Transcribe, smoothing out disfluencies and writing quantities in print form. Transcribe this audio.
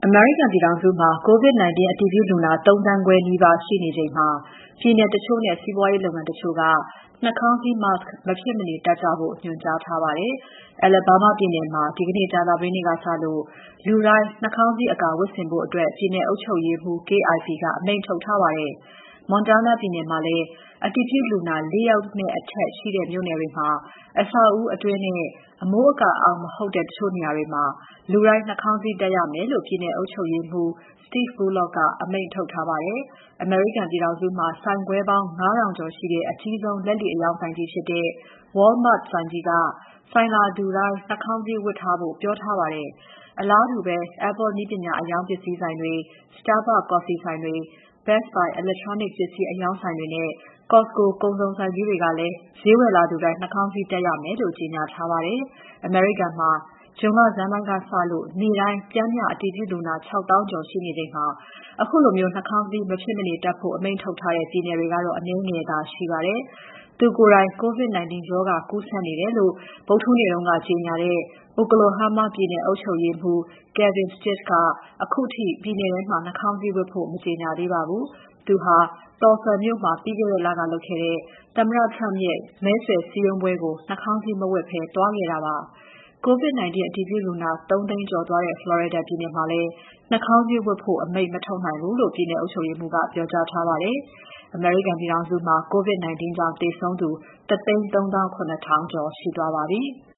အမေရိကန်ပြည်ထောင်စုမှာ COVID-19 အတည်ပြုလူနာ ၃ သန်းခွဲနီးပါးရှိနေချိန်မှာ ပြည်နယ်တချို့နဲ့ စီးပွားရေးလုပ်ငန်းတချို့က နှာခေါင်းစည်း mask မဖြစ်မနေတပ်ကြဖို့ ညွှန်ကြားထားပါတယ်။ Alabama ပြည်နယ်မှာ ဒီနေ့ကြာသပတေးနေ့ကစလို့ လူတိုင်း နှာခေါင်းစည်းအကာဝတ်ဆင်ဖို့ ပြည်နယ်အုပ်ချုပ်ရေးမှူး Kay Ivey ကအမိန့်ထုတ်ထားပါတယ်။ Montana ပြည်နယ်မှာလည်း အတည်ပြုလူနာ ၄ ယောက်နဲ့အထက်ရှိတဲ့မြို့နယ်တွေမှာ အဆောက်အဦးအတွင်းနဲ့ အမိုးအကာအောက်မဟုတ်တဲ့ တချို့နေရာတွေမှာ လူတိုင်းနှာခေါင်းစည်းတပ်ရမယ်လို့ ပြည်နယ်အုပ်ချုပ်ရေးမှူး Steve Bullock ကအမိန့်ထုတ်ထားပါတယ်။ အမေရိကန်ပြည်ထောင်စုမှာ ဆိုင်ခွဲပေါင်း ၅ ထောင်ကျော်ရှိတဲ့ အကြီးဆုံးလက်လီအရောင်းဆိုင်ကြီးဖြစ်တဲ့ Walmart ဆိုင်ကြီးက ဆိုင်လာသူတိုင်း နှာခေါင်းစည်းဝတ်ထားဖို့ ပြောထားပါတယ်။ အလားတူပဲ Apple နည်းပညာအရောင်းပစ္စည်းဆိုင်တွေ၊ Starbucks ကော်ဖီဆိုင်တွေ၊ Best Buy အီလက်ထရောနစ်ပစ္စည်းအရောင်းဆိုင်တွေနဲ့ Costco ကုန်စုံဆိုင်ကြီးတွေကလည်း ဈေးဝယ်လာသူတိုင်း နှာခေါင်းစည်းတပ်ရမယ်လို့ ကြေညာထားပါတယ်။ အမေရိကန်မှာ ဇွန်လဆန်းပိုင်းကစလို့ နေ့တိုင်း ပျမ်းမျှအတည်ပြုလူနာ ၆ သောင်းကျော်ရှိနေချိန်မှာ ခုလိုနှာခေါင်းစည်း မဖြစ်မနေတပ်ဖို့ အမိန့်ထုတ်ထားတဲ့ ပြည်နယ်တွေကတော့ အနည်းငယ်သာရှိပါတယ်။ သူကိုယ်တိုင် COVID-19 ရောဂါကူးစက်နေတယ်လို့ ဗုဒ္ဓဟူးနေ့က ကြေညာတဲ့ Oklahoma ပြည်နယ်အုပ်ချုပ်ရေးမှူး Kevin Stitt က ခုထိ ပြည်နယ်ထဲမှာ နှာခေါင်းစည်းဝတ်ဖို့ မကြေညာသေးပါဘူး။ သူဟာ Tulsa မြို့မှာ ပြီးခဲ့တဲ့လကလုပ်ခဲ့တဲ့ သမ္မတ Trump ရဲ့ မဲဆွယ်စည်းရုံးပွဲကို နှာခေါင်းစည်းမဝတ်ဘဲ သွားခဲ့တာပါ။ COVID-19 အတည်ပြုလူနာ ၃ သိန်းကျော်သွားတဲ့ Florida ပြည်နယ်မှာလည်း နှာခေါင်းစည်းဝတ်ဖို့ အမိန့်မထုတ်နိုင်ဘူးလို့ ပြည်နယ်အုပ်ချုပ်ရေးမှူးက ပြောကြားထားပါတယ်။ အမေရိကန်ပြည်ထောင်စုမှာ COVID-19 ကြောင့်သေဆုံးသူ ၁၃၇,၀၀၀ ကျော်ရှိသွားပါပြီ။